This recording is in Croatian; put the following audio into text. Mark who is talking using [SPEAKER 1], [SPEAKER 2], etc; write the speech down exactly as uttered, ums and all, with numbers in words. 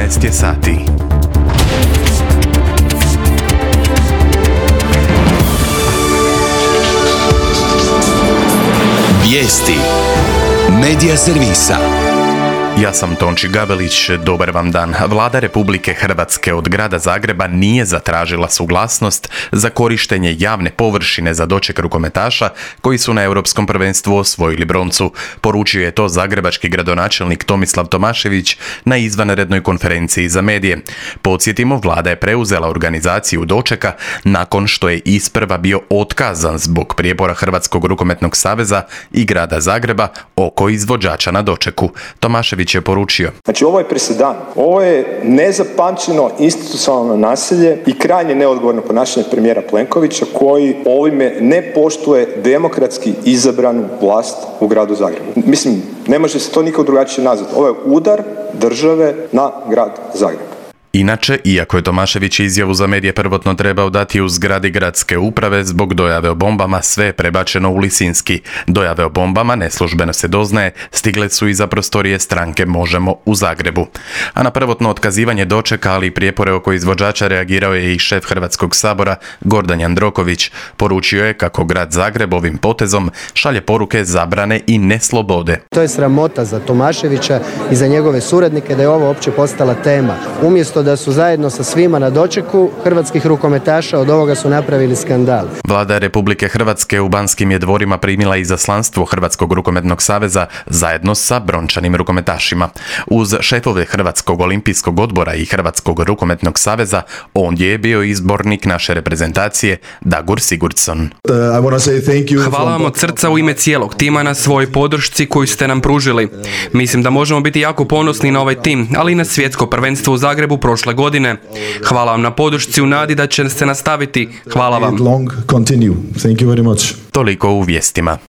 [SPEAKER 1] jedanaest je sati.
[SPEAKER 2] Vijesti Medija servisa.
[SPEAKER 1] Ja sam Tonči Gabelić, dobar vam dan. Vlada Republike Hrvatske od grada Zagreba nije zatražila suglasnost za korištenje javne površine za doček rukometaša koji su na Europskom prvenstvu osvojili broncu. Poručio je to zagrebački gradonačelnik Tomislav Tomašević na izvanrednoj konferenciji za medije. Podsjetimo, vlada je preuzela organizaciju dočeka nakon što je isprva bio otkazan zbog prijepora Hrvatskog rukometnog saveza i grada Zagreba oko izvođača na dočeku. Tomašević je poručio.
[SPEAKER 3] Znači, ovo je presedan. Ovo je nezapamćeno institucionalno nasilje i krajnje neodgovorno ponašanje premijera Plenkovića koji ovime ne poštuje demokratski izabranu vlast u gradu Zagrebu. Mislim, ne može se to nikako drugačije nazvati. Ovo je udar države na grad Zagreb.
[SPEAKER 1] Inače, iako je Tomašević izjavu za medije prvotno trebao dati u zgradi gradske uprave, zbog dojave o bombama sve je prebačeno u Lisinski. Dojave o bombama, neslužbeno se doznaje, stigle su iza prostorije stranke Možemo u Zagrebu. A na prvotno otkazivanje dočeka, ali i prijepore oko izvođača reagirao je i šef Hrvatskog sabora Gordan Jandroković. Poručio je kako grad Zagreb ovim potezom šalje poruke zabrane i neslobode.
[SPEAKER 4] To je sramota za Tomaševića i za njegove suradnike da je ovo uopće postala tema. Umjesto da su zajedno sa svima na dočeku hrvatskih rukometaša, od ovoga su napravili skandal.
[SPEAKER 1] Vlada Republike Hrvatske u Banskim je dvorima primila izaslanstvo Hrvatskog rukometnog saveza zajedno sa brončanim rukometašima. Uz šefove Hrvatskog olimpijskog odbora i Hrvatskog rukometnog saveza ondje je bio izbornik naše reprezentacije Dagur Sigurdsson.
[SPEAKER 5] Hvala vam od srca u ime cijelog tima na svojoj podršci koju ste nam pružili. Mislim da možemo biti jako ponosni na ovaj tim, ali i na svjetsko prvenstvo u Zagrebu prošle godine. Hvala vam na podršci u nadi da će se nastaviti. Hvala vam.
[SPEAKER 1] Toliko u vijestima.